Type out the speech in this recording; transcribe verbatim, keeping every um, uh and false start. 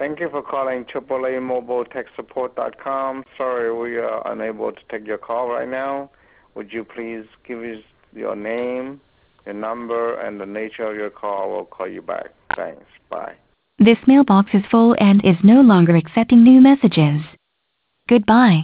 Thank you for calling triple A Mobile Tech Support dot com. Sorry, we are unable to take your call right now. Would you please give us your name, your number, and the nature of your call? We'll call you back. Thanks. Bye. This mailbox is full and is no longer accepting new messages. Goodbye.